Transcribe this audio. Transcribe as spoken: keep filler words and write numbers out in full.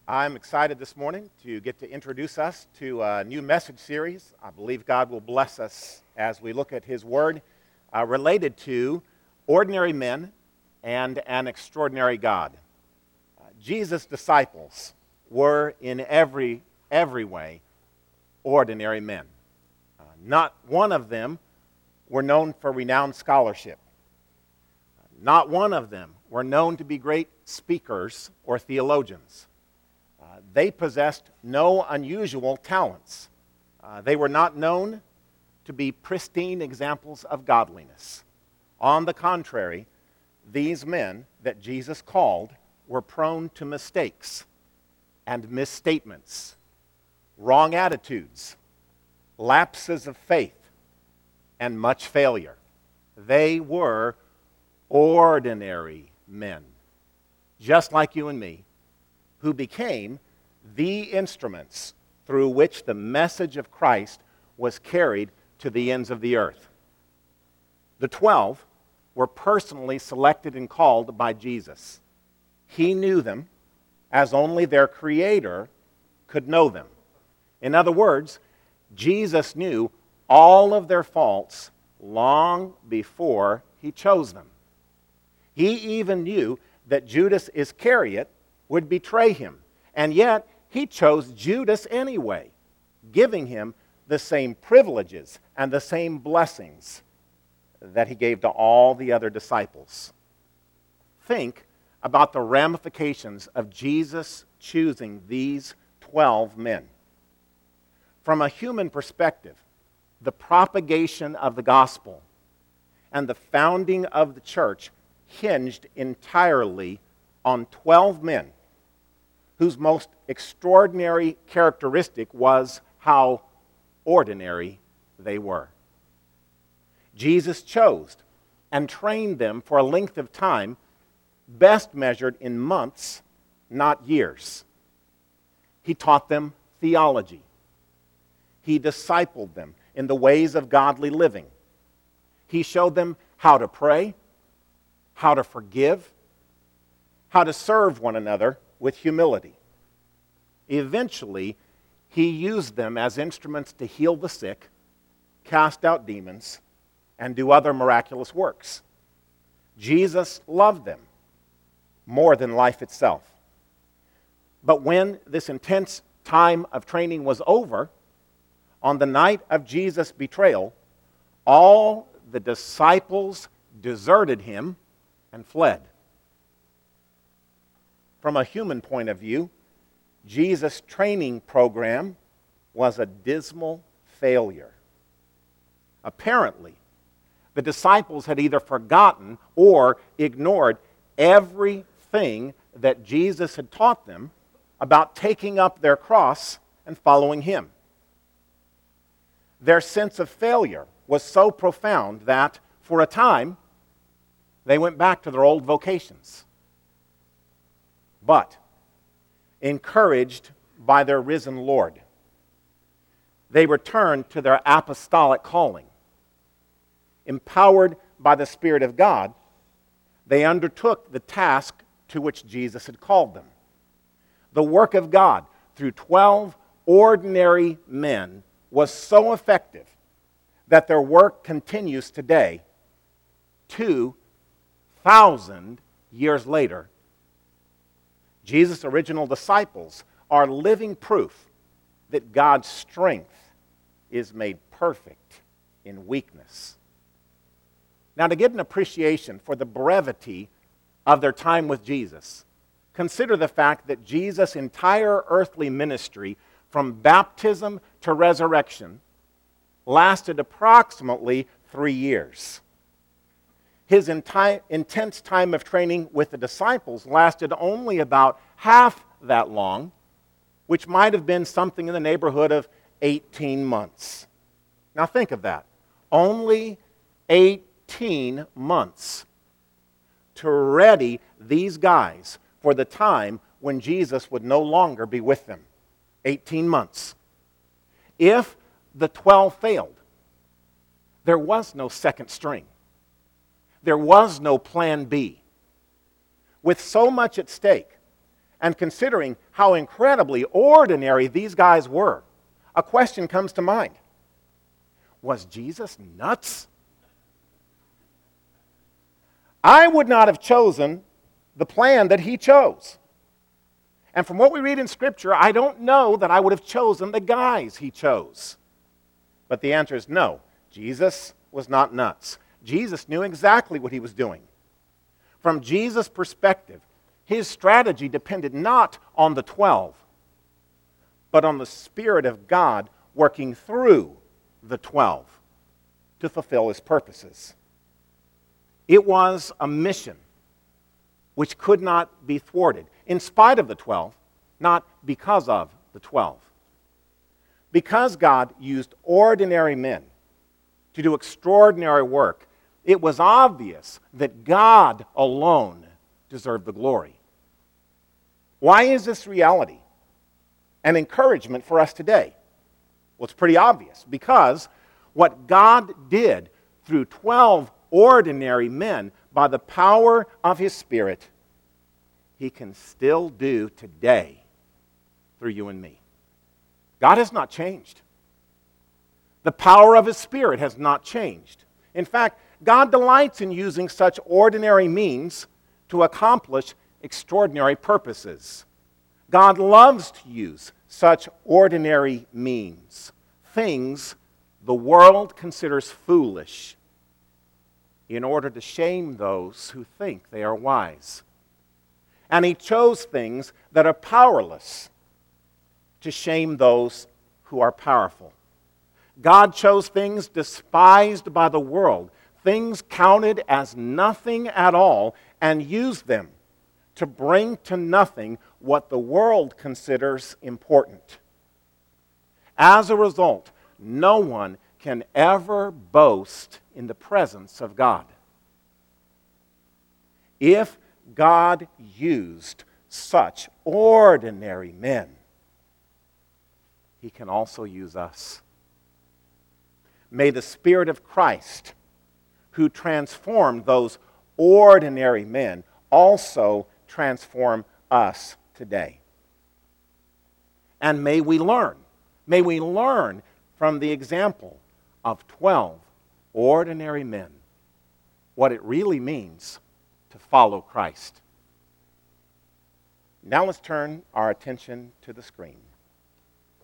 I'm excited this morning to get to introduce us to a new message series. I believe God will bless us as we look at His Word uh, related to ordinary men and an extraordinary God. Uh, Jesus' disciples were in every, every way ordinary men. Uh, not one of them were known for renowned scholarship. Not one of them were known to be great speakers or theologians. Uh, they possessed no unusual talents. Uh, they were not known to be pristine examples of godliness. On the contrary, these men that Jesus called were prone to mistakes and misstatements, wrong attitudes, lapses of faith, and much failure. They were ordinary men, just like you and me, who became the instruments through which the message of Christ was carried to the ends of the earth. The twelve were personally selected and called by Jesus. He knew them as only their Creator could know them. In other words, Jesus knew all of their faults long before He chose them. He even knew that Judas Iscariot would betray him. And yet, he chose Judas anyway, giving him the same privileges and the same blessings that he gave to all the other disciples. Think about the ramifications of Jesus choosing these twelve men. From a human perspective, the propagation of the gospel and the founding of the church hinged entirely on twelve men whose most extraordinary characteristic was how ordinary they were. Jesus chose and trained them for a length of time best measured in months, not years. He taught them theology. He discipled them in the ways of godly living. He showed them how to pray, how to forgive, how to serve one another with humility. Eventually, He used them as instruments to heal the sick, cast out demons, and do other miraculous works. Jesus loved them more than life itself. But when this intense time of training was over, on the night of Jesus' betrayal, all the disciples deserted Him and fled. From a human point of view, Jesus' training program was a dismal failure. Apparently, the disciples had either forgotten or ignored everything that Jesus had taught them about taking up their cross and following Him. Their sense of failure was so profound that, for a time, they went back to their old vocations. But, encouraged by their risen Lord, they returned to their apostolic calling. Empowered by the Spirit of God, they undertook the task to which Jesus had called them. The work of God through twelve ordinary men was so effective that their work continues today, two thousand years later. Jesus' original disciples are living proof that God's strength is made perfect in weakness. Now, to get an appreciation for the brevity of their time with Jesus, consider the fact that Jesus' entire earthly ministry, from baptism to resurrection, lasted approximately three years. His enti- intense time of training with the disciples lasted only about half that long, which might have been something in the neighborhood of eighteen months. Now think of that. Only eighteen months to ready these guys for the time when Jesus would no longer be with them. eighteen months. If the twelve failed, there was no second string. There was no plan B. With so much at stake, and considering how incredibly ordinary these guys were, a question comes to mind. Was Jesus nuts? I would not have chosen the plan that he chose. And from what we read in Scripture, I don't know that I would have chosen the guys he chose. But the answer is no. Jesus was not nuts. Jesus knew exactly what he was doing. From Jesus' perspective, his strategy depended not on the twelve, but on the Spirit of God working through the twelve to fulfill his purposes. It was a mission which could not be thwarted, in spite of the twelve, not because of the twelve. Because God used ordinary men to do extraordinary work, it was obvious that God alone deserved the glory. Why is this reality an encouragement for us today? Well, it's pretty obvious, because what God did through twelve ordinary men by the power of his Spirit, he can still do today through you and me. God has not changed. The power of his Spirit has not changed. In fact, God delights in using such ordinary means to accomplish extraordinary purposes. God loves to use such ordinary means, things the world considers foolish, in order to shame those who think they are wise. And he chose things that are powerless to shame those who are powerful. God chose things despised by the world, things counted as nothing at all, and used them to bring to nothing what the world considers important. As a result, no one can ever boast in the presence of God. If God used such ordinary men, he can also use us. May the Spirit of Christ, who transformed those ordinary men, also transform us today. And may we learn, may we learn from the example of twelve ordinary men what it really means to follow Christ. Now let's turn our attention to the screen.